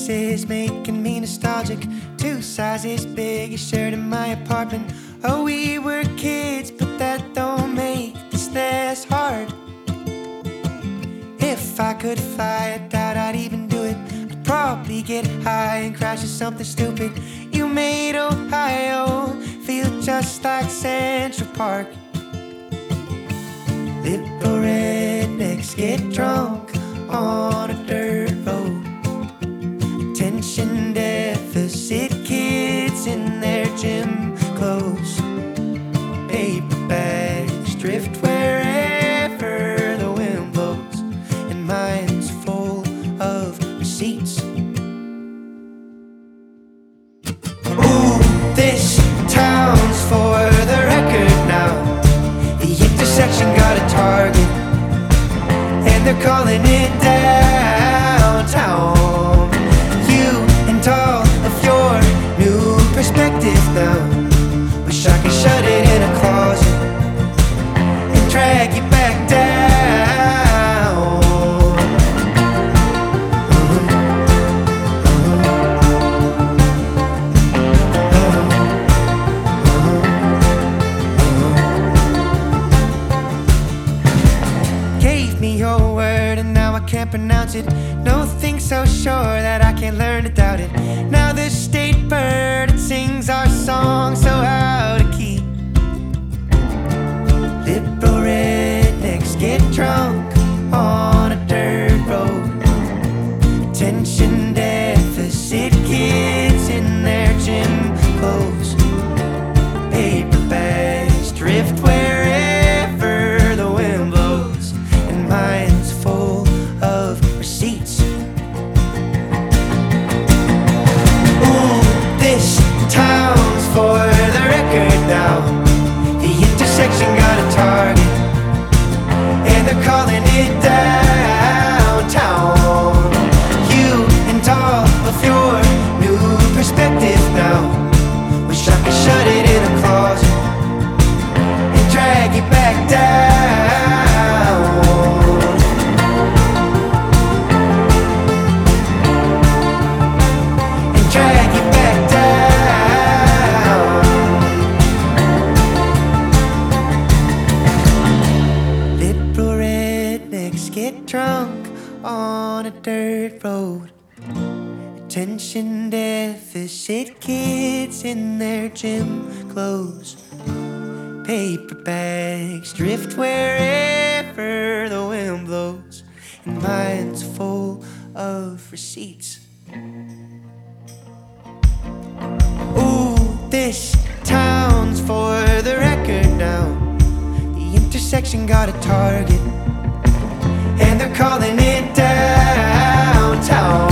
This is making me nostalgic. 2 sizes big, shared in my apartment. Oh, we were kids, but that don't make this less hard. If I could fly, I doubt I'd even do it. I'd probably get high and crash into something stupid. You made Ohio feel just like Central Park. Liberal rednecks get drunk on a dirt road. Attention deficit kids in their gym clothes. Paper bags drift wherever the wind blows, and mine's full of receipts. Ooh, this town's for the record now. The intersection got a target, and they're calling it downtown. You and all of your new perspective now. Wish I could shut it in a closet and drag you back down. Gave me your word and now I can't pronounce it. No thing so sure that I can't learn to doubt it. Now the state bird, it sings our song so out of key. Liberal rednecks get drunk on a dirt road. Attention deficit kids in their gym clothes. Paper bags drift wherever the wind blows, and mine's full of receipts. Ooh, this town's for the record now. The intersection got a target, and they're calling it downtown. You and all of your new perspective now. Wish I could shut it in a closet and drag you back down. And drag you back down. Liberal rednecks get drunk on a dirt road. Attention deficit kids in their gym clothes. Paper bags drift wherever the wind blows, and mine's full of receipts. Ooh, this town's for the record now. The intersection got a target, and they're calling it downtown.